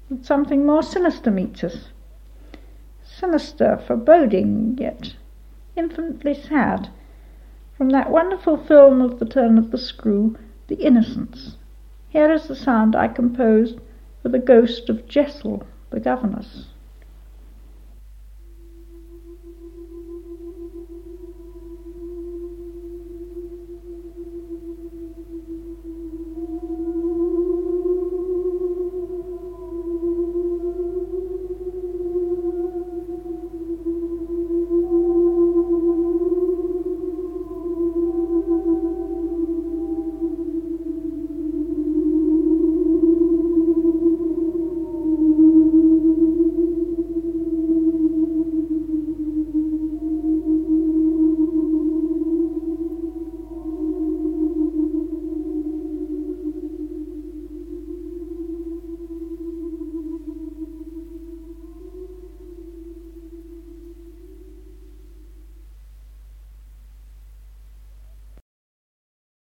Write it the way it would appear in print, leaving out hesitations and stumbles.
that something more sinister meets us. Sinister, foreboding, yet infinitely sad. From that wonderful film of the turn of the screw, The Innocents, here is the sound I composed for the ghost of Jessel, the governess.